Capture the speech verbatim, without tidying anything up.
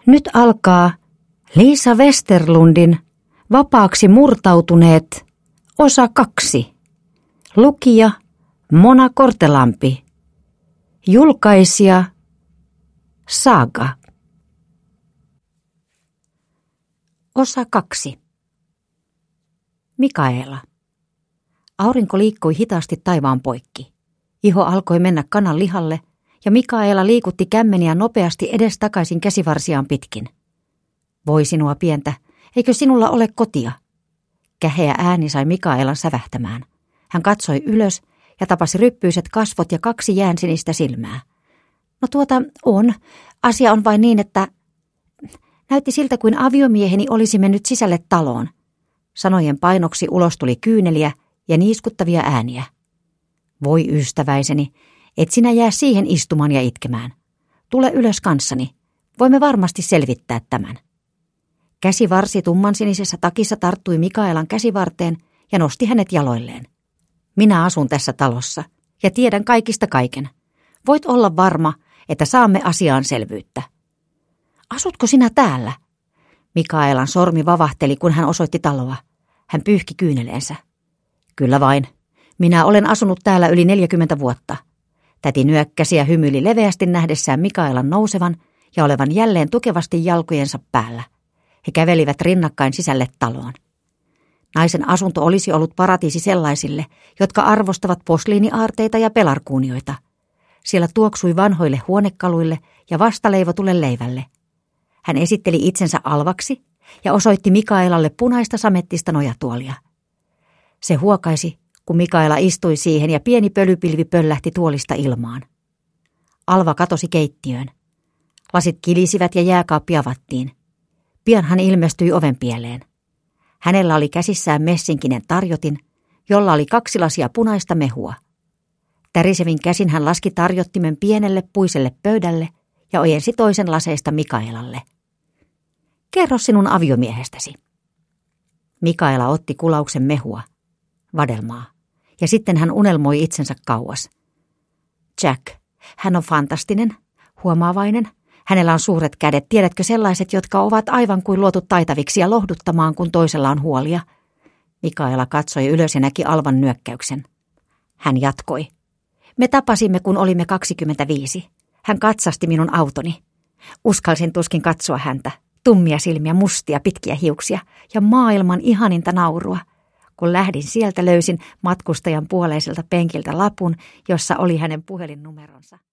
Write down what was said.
Nyt alkaa Liisa Westerlundin Vapaaksi murtautuneet osa kaksi. Lukija Mona Kortelampi. Julkaisija Saga. Osa kaksi. Mikaela. Aurinko liikkui hitaasti taivaan poikki. Iho alkoi mennä kanan lihalle ja Mikaela liikutti kämmeniä nopeasti edestakaisin käsivarsiaan pitkin. Voi sinua pientä, eikö sinulla ole kotia? Käheä ääni sai Mikaelan sävähtämään. Hän katsoi ylös ja tapasi ryppyiset kasvot ja kaksi jäänsinistä silmää. No tuota, on. Asia on vain niin, että näytti siltä kuin aviomieheni olisi mennyt sisälle taloon. Sanojen painoksi ulos tuli kyyneliä ja niiskuttavia ääniä. Voi ystäväiseni, et sinä jää siihen istumaan ja itkemään. Tule ylös kanssani. Voimme varmasti selvittää tämän. Käsivarsi tummansinisessä takissa tarttui Mikaelan käsivarteen ja nosti hänet jaloilleen. Minä asun tässä talossa ja tiedän kaikista kaiken. Voit olla varma, että saamme asiaan selvyyttä. Asutko sinä täällä? Mikaelan sormi vavahteli, kun hän osoitti taloa. Hän pyyhki kyyneleensä. Kyllä vain. Minä olen asunut täällä yli neljäkymmentä vuotta. Täti nyökkäsi ja hymyili leveästi nähdessään Mikaelan nousevan ja olevan jälleen tukevasti jalkojensa päällä. He kävelivät rinnakkain sisälle taloon. Naisen asunto olisi ollut paratiisi sellaisille, jotka arvostavat posliiniaarteita ja pelarkuunioita. Siellä tuoksui vanhoille huonekaluille ja vastaleivotulle leivälle. Hän esitteli itsensä Alvaksi ja osoitti Mikaelalle punaista samettista nojatuolia. Se huokaisi, kun Mikaela istui siihen ja pieni pölypilvi pöllähti tuolista ilmaan. Alva katosi keittiöön. Lasit kilisivät ja jääkaappi avattiin. Pian hän ilmestyi ovenpieleen. Hänellä oli käsissään messinkinen tarjotin, jolla oli kaksi lasia punaista mehua. Tärisevin käsin hän laski tarjottimen pienelle puiselle pöydälle ja ojensi toisen laseista Mikaelalle. Kerro sinun aviomiehestäsi. Mikaela otti kulauksen mehua, vadelmaa, ja sitten hän unelmoi itsensä kauas. Jack, hän on fantastinen, huomaavainen. Hänellä on suuret kädet, tiedätkö sellaiset, jotka ovat aivan kuin luotu taitaviksi ja lohduttamaan, kun toisella on huolia. Mikaela katsoi ylös ja näki Alvan nyökkäyksen. Hän jatkoi. Me tapasimme, kun olimme kaksikymmentäviisi. Hän katsasti minun autoni. Uskalsin tuskin katsoa häntä. Tummia silmiä, mustia, pitkiä hiuksia ja maailman ihaninta naurua. Kun lähdin sieltä, löysin matkustajan puoleiselta penkiltä lapun, jossa oli hänen puhelinnumeronsa.